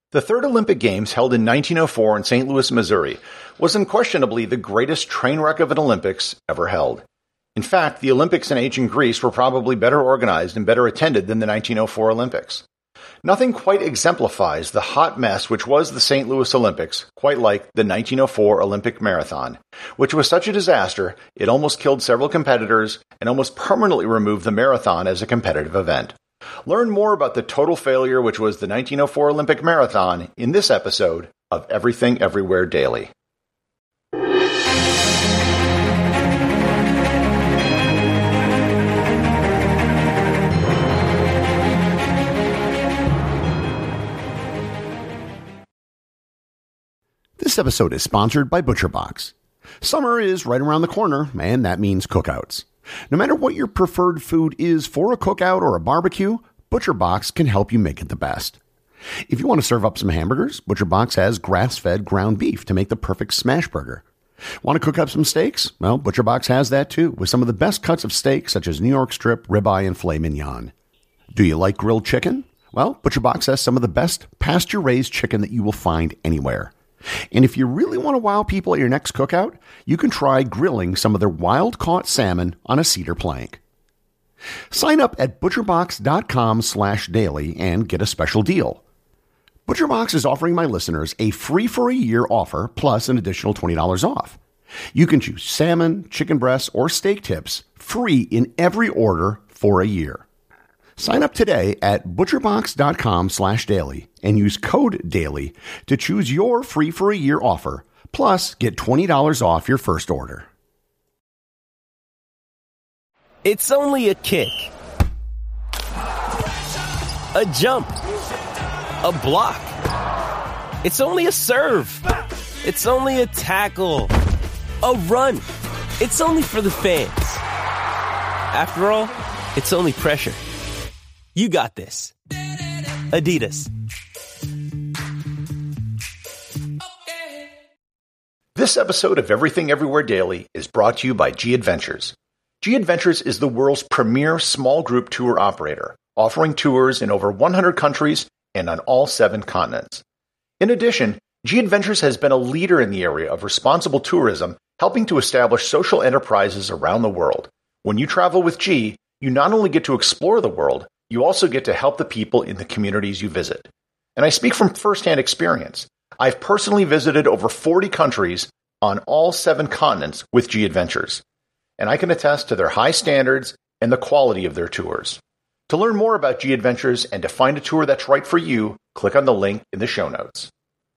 The Third Olympic Games, held in 1904 in St. Louis, Missouri, was unquestionably the greatest train wreck of an Olympics ever held. In fact, the Olympics in ancient Greece were probably better organized and better attended than the 1904 Olympics. Nothing quite exemplifies the hot mess which was the St. Louis Olympics, quite like the 1904 Olympic Marathon, which was such a disaster it almost killed several competitors and almost permanently removed the marathon as a competitive event. Learn more about the total failure which was the 1904 Olympic Marathon in this episode of Everything Everywhere Daily. This episode is sponsored by ButcherBox. Summer is right around the corner, and that means cookouts. No matter what your preferred food is for a cookout or a barbecue, ButcherBox can help you make it the best. If you want to serve up some hamburgers, ButcherBox has grass-fed ground beef to make the perfect smash burger. Want to cook up some steaks? Well, ButcherBox has that too, with some of the best cuts of steak such as New York strip, ribeye, and filet mignon. Do you like grilled chicken? Well, ButcherBox has some of the best pasture-raised chicken that you will find anywhere. And if you really want to wow people at your next cookout, you can try grilling some of their wild-caught salmon on a cedar plank. Sign up at butcherbox.com/daily and get a special deal. ButcherBox is offering my listeners a free-for-a-year offer plus an additional $20 off. You can choose salmon, chicken breasts, or steak tips free in every order for a year. Sign up today at butcherbox.com/daily and use code DAILY to choose your free-for-a-year offer, plus get $20 off your first order. It's only a kick, a jump, a block. It's only a serve. It's only a tackle, a run. It's only for the fans. After all, it's only pressure. You got this. Adidas. This episode of Everything Everywhere Daily is brought to you by G Adventures. G Adventures is the world's premier small group tour operator, offering tours in over 100 countries and on all 7 continents. In addition, G Adventures has been a leader in the area of responsible tourism, helping to establish social enterprises around the world. When you travel with G, you not only get to explore the world, you also get to help the people in the communities you visit. And I speak from firsthand experience. I've personally visited over 40 countries on all 7 continents with G Adventures. And I can attest to their high standards and the quality of their tours. To learn more about G Adventures and to find a tour that's right for you, click on the link in the show notes.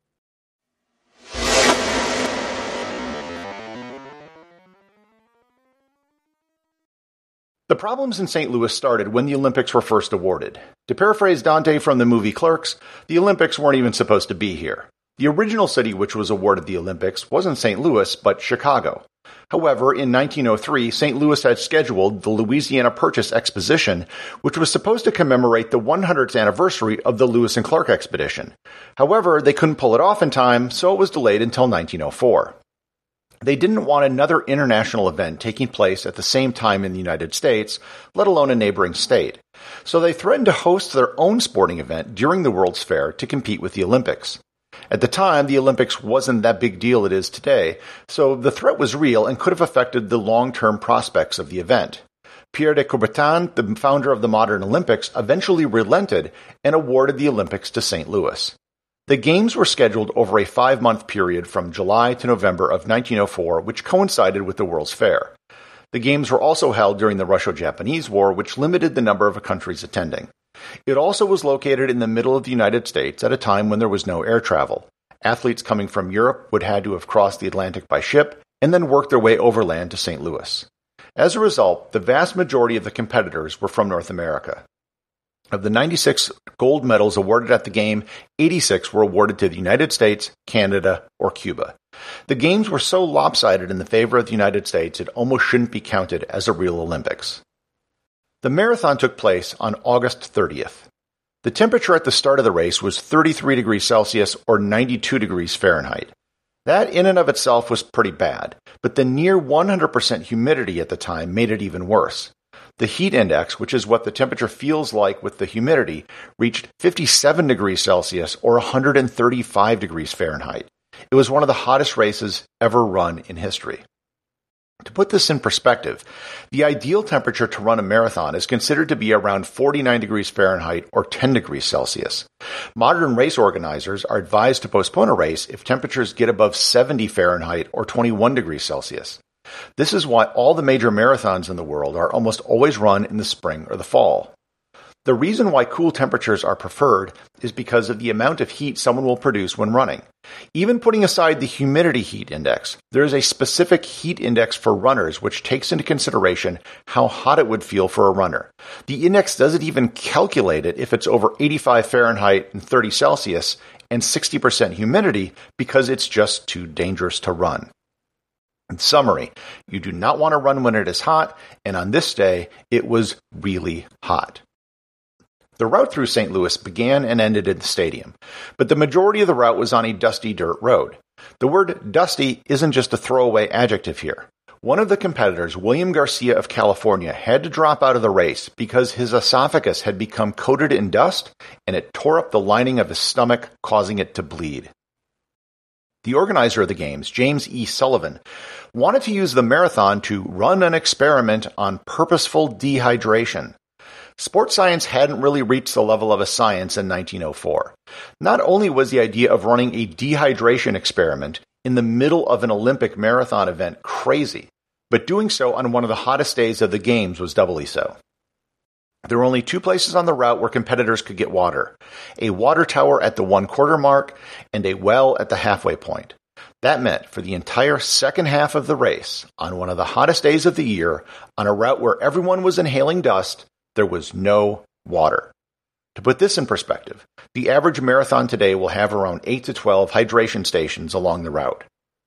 The problems in St. Louis started when the Olympics were first awarded. To paraphrase Dante from the movie Clerks, the Olympics weren't even supposed to be here. The original city which was awarded the Olympics wasn't St. Louis, but Chicago. However, in 1903, St. Louis had scheduled the Louisiana Purchase Exposition, which was supposed to commemorate the 100th anniversary of the Lewis and Clark expedition. However, they couldn't pull it off in time, so it was delayed until 1904. They didn't want another international event taking place at the same time in the United States, let alone a neighboring state. So they threatened to host their own sporting event during the World's Fair to compete with the Olympics. At the time, the Olympics wasn't that big deal it is today, so the threat was real and could have affected the long-term prospects of the event. Pierre de Coubertin, the founder of the modern Olympics, eventually relented and awarded the Olympics to St. Louis. The Games were scheduled over a 5-month period from July to November of 1904, which coincided with the World's Fair. The Games were also held during the Russo-Japanese War, which limited the number of countries attending. It also was located in the middle of the United States at a time when there was no air travel. Athletes coming from Europe would have to have crossed the Atlantic by ship and then worked their way overland to St. Louis. As a result, the vast majority of the competitors were from North America. Of the 96 gold medals awarded at the game, 86 were awarded to the United States, Canada, or Cuba. The Games were so lopsided in the favor of the United States it almost shouldn't be counted as a real Olympics. The marathon took place on August 30th. The temperature at the start of the race was 33 degrees Celsius or 92 degrees Fahrenheit. That in and of itself was pretty bad, but the near 100% humidity at the time made it even worse. The heat index, which is what the temperature feels like with the humidity, reached 57 degrees Celsius or 135 degrees Fahrenheit. It was one of the hottest races ever run in history. To put this in perspective, the ideal temperature to run a marathon is considered to be around 49 degrees Fahrenheit or 10 degrees Celsius. Modern race organizers are advised to postpone a race if temperatures get above 70 Fahrenheit or 21 degrees Celsius. This is why all the major marathons in the world are almost always run in the spring or the fall. The reason why cool temperatures are preferred is because of the amount of heat someone will produce when running. Even putting aside the humidity heat index, there is a specific heat index for runners which takes into consideration how hot it would feel for a runner. The index doesn't even calculate it if it's over 85 Fahrenheit and 30 Celsius and 60% humidity because it's just too dangerous to run. In summary, you do not want to run when it is hot, and on this day, it was really hot. The route through St. Louis began and ended in the stadium, but the majority of the route was on a dusty dirt road. The word dusty isn't just a throwaway adjective here. One of the competitors, William Garcia of California, had to drop out of the race because his esophagus had become coated in dust and it tore up the lining of his stomach, causing it to bleed. The organizer of the games, James E. Sullivan, wanted to use the marathon to run an experiment on purposeful dehydration. Sports science hadn't really reached the level of a science in 1904. Not only was the idea of running a dehydration experiment in the middle of an Olympic marathon event crazy, but doing so on one of the hottest days of the games was doubly so. There were only two places on the route where competitors could get water: a water tower at the 1/4 mark and a well at the halfway point. That meant for the entire second half of the race, on one of the hottest days of the year, on a route where everyone was inhaling dust, there was no water. To put this in perspective, the average marathon today will have around 8 to 12 hydration stations along the route.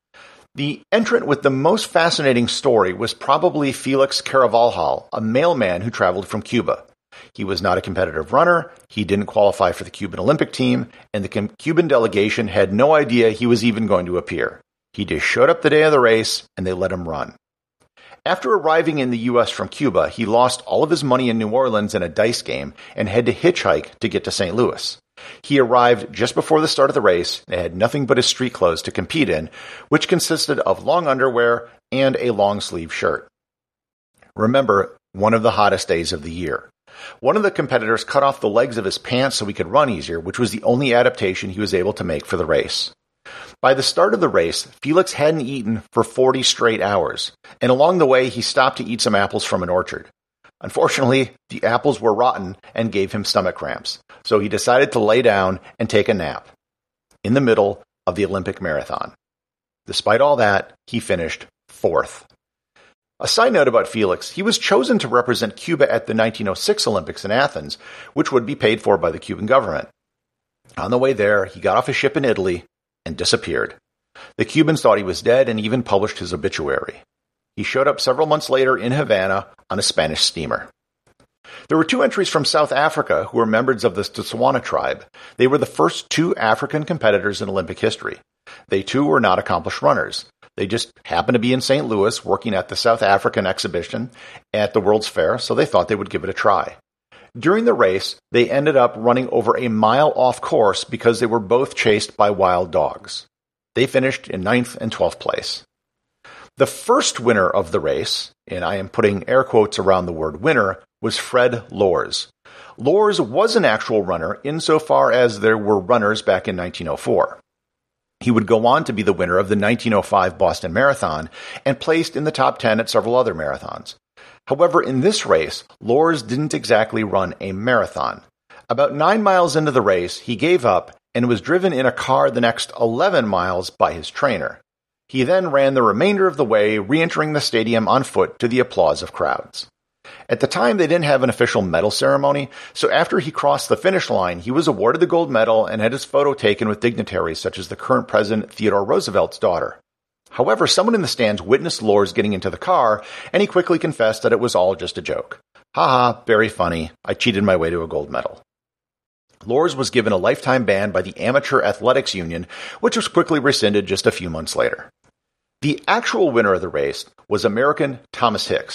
The entrant with the most fascinating story was probably Felix Caravalhal, a mailman who traveled from Cuba. He was not a competitive runner, he didn't qualify for the Cuban Olympic team, and the Cuban delegation had no idea he was even going to appear. He just showed up the day of the race, and they let him run. After arriving in the U.S. from Cuba, he lost all of his money in New Orleans in a dice game and had to hitchhike to get to St. Louis. He arrived just before the start of the race and had nothing but his street clothes to compete in, which consisted of long underwear and a long-sleeve shirt. Remember, one of the hottest days of the year. One of the competitors cut off the legs of his pants so he could run easier, which was the only adaptation he was able to make for the race. By the start of the race, Felix hadn't eaten for 40 straight hours, and along the way he stopped to eat some apples from an orchard. Unfortunately, the apples were rotten and gave him stomach cramps, so he decided to lay down and take a nap in the middle of the Olympic marathon. Despite all that, he finished 4th. A side note about Felix, he was chosen to represent Cuba at the 1906 Olympics in Athens, which would be paid for by the Cuban government. On the way there, he got off a ship in Italy and disappeared. The Cubans thought he was dead and even published his obituary. He showed up several months later in Havana on a Spanish steamer. There were 2 entries from South Africa who were members of the Tswana tribe. They were the first 2 African competitors in Olympic history. They too were not accomplished runners. They just happened to be in St. Louis working at the South African exhibition at the World's Fair, so they thought they would give it a try. During the race, they ended up running over a mile off course because they were both chased by wild dogs. They finished in 9th and 12th place. The first winner of the race, and I am putting air quotes around the word winner, was Fred Lors. Lors was an actual runner insofar as there were runners back in 1904. He would go on to be the winner of the 1905 Boston Marathon and placed in the top 10 at several other marathons. However, in this race, Lors didn't exactly run a marathon. About 9 miles into the race, he gave up and was driven in a car the next 11 miles by his trainer. He then ran the remainder of the way, re-entering the stadium on foot to the applause of crowds. At the time, they didn't have an official medal ceremony, so after he crossed the finish line, he was awarded the gold medal and had his photo taken with dignitaries such as the current president Theodore Roosevelt's daughter. However, someone in the stands witnessed Lors getting into the car, and he quickly confessed that it was all just a joke. Haha, very funny. I cheated my way to a gold medal. Lors was given a lifetime ban by the Amateur Athletics Union, which was quickly rescinded just a few months later. The actual winner of the race was American Thomas Hicks,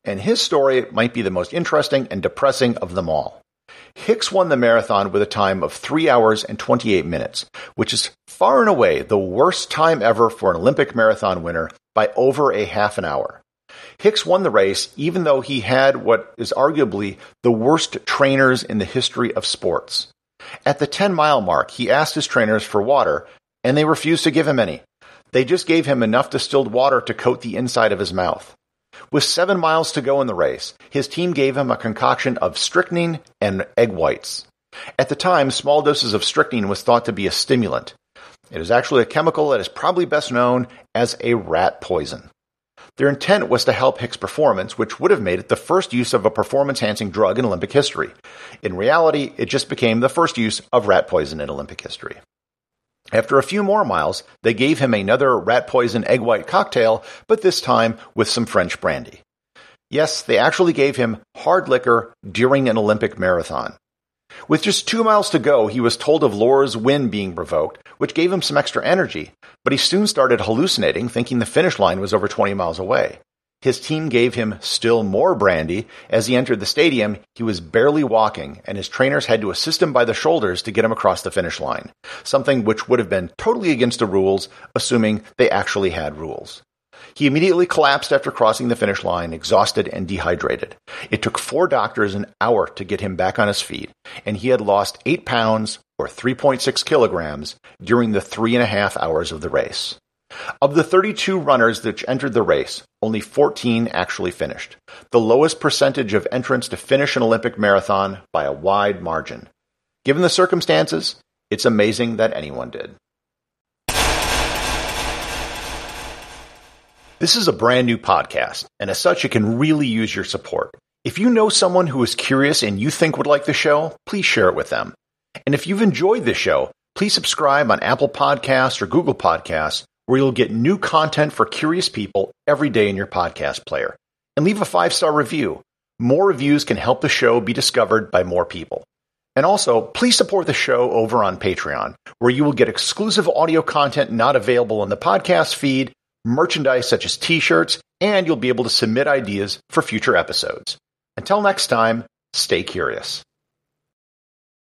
and his story might be the most interesting and depressing of them all. Hicks won the marathon with a time of 3 hours and 28 minutes, which is far and away the worst time ever for an Olympic marathon winner by over a half an hour. Hicks won the race even though he had what is arguably the worst trainers in the history of sports. At the 10-mile mark, he asked his trainers for water, and they refused to give him any. They just gave him enough distilled water to coat the inside of his mouth. With 7 miles to go in the race, his team gave him a concoction of strychnine and egg whites. At the time, small doses of strychnine was thought to be a stimulant. It is actually a chemical that is probably best known as a rat poison. Their intent was to help Hicks' performance, which would have made it the first use of a performance-enhancing drug in Olympic history. In reality, it just became the first use of rat poison in Olympic history. After a few more miles, they gave him another rat poison egg white cocktail, but this time with some French brandy. Yes, they actually gave him hard liquor during an Olympic marathon. With just 2 miles to go, he was told of Lohr's wind being provoked, which gave him some extra energy, but he soon started hallucinating, thinking the finish line was over 20 miles away. His team gave him still more brandy. As he entered the stadium, he was barely walking, and his trainers had to assist him by the shoulders to get him across the finish line, something which would have been totally against the rules, assuming they actually had rules. He immediately collapsed after crossing the finish line, exhausted and dehydrated. It took 4 doctors an hour to get him back on his feet, and he had lost 8 pounds, or 3.6 kilograms, during the 3.5 hours of the race. Of the 32 runners that entered the race, only 14 actually finished, the lowest percentage of entrants to finish an Olympic marathon by a wide margin. Given the circumstances, it's amazing that anyone did. This is a brand new podcast, and as such, it can really use your support. If you know someone who is curious and you think would like the show, please share it with them. And if you've enjoyed this show, please subscribe on Apple Podcasts or Google Podcasts, where you'll get new content for curious people every day in your podcast player. And leave a 5-star review. More reviews can help the show be discovered by more people. And also, please support the show over on Patreon, where you will get exclusive audio content not available in the podcast feed, merchandise such as t-shirts, and you'll be able to submit ideas for future episodes. Until next time, stay curious.